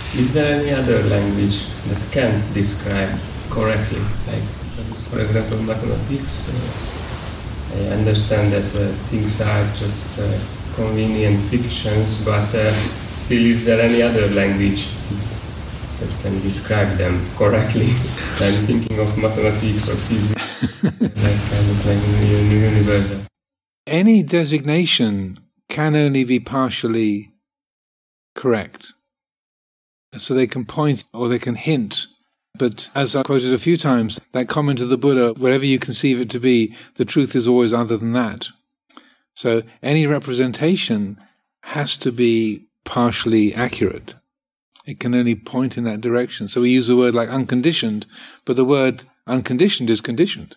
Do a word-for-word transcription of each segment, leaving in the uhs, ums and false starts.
Is there any other language that can describe correctly? Like, for example, mathematics, uh, I understand that uh, things are just uh, convenient fictions, but uh, still, is there any other language that can describe them correctly? I'm thinking of mathematics or physics, like kind of like universal. Any designation can only be partially correct. So they can point or they can hint. But as I quoted a few times, that comment of the Buddha, wherever you conceive it to be, the truth is always other than that. So any representation has to be partially accurate. It can only point in that direction. So we use a word like unconditioned, but the word unconditioned is conditioned.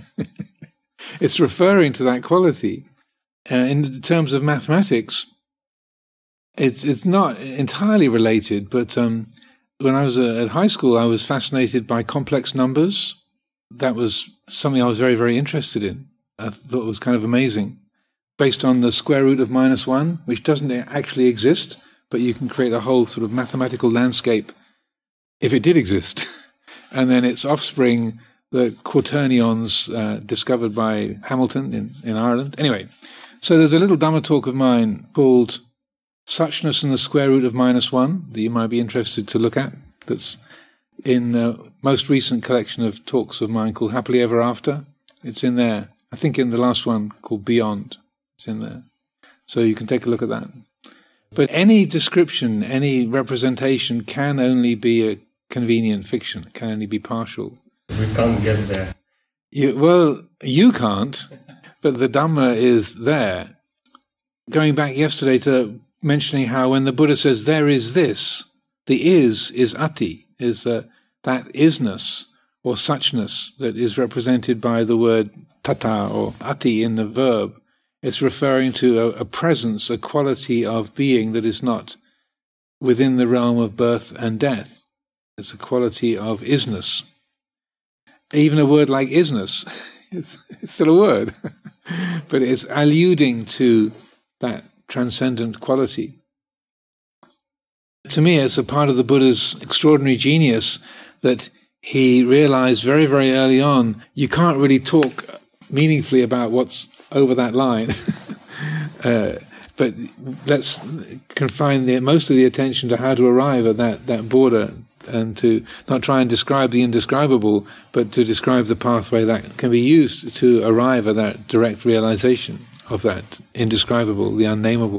It's referring to that quality. Uh, in terms of mathematics, it's it's not entirely related, but um, when I was uh, at high school, I was fascinated by complex numbers. That was something I was very, very interested in. I thought it was kind of amazing. Based on the square root of minus one, which doesn't actually exist, but you can create a whole sort of mathematical landscape if it did exist. And then its offspring, the quaternions, uh, discovered by Hamilton in, in Ireland. Anyway, so there's a little Dhamma talk of mine called Suchness and the Square Root of Minus One that you might be interested to look at. That's in the most recent collection of talks of mine called Happily Ever After. It's in there. I think in the last one called Beyond. It's in there. So you can take a look at that. But any description, any representation can only be a convenient fiction. It can only be partial. We can't get there. You, well, you can't, but the Dhamma is there. Going back yesterday to mentioning how when the Buddha says there is this, the is is ati, is uh, that isness or suchness that is represented by the word tata or ati in the verb. It's referring to a, a presence, a quality of being that is not within the realm of birth and death. It's a quality of isness. Even a word like isness, it's, it's still a word, but it's alluding to that transcendent quality. To me, it's a part of the Buddha's extraordinary genius that he realized very, very early on, you can't really talk meaningfully about what's over that line. uh, but let's confine the, most of the attention to how to arrive at that, that border and to not try and describe the indescribable, but to describe the pathway that can be used to arrive at that direct realization of that indescribable, the unnameable.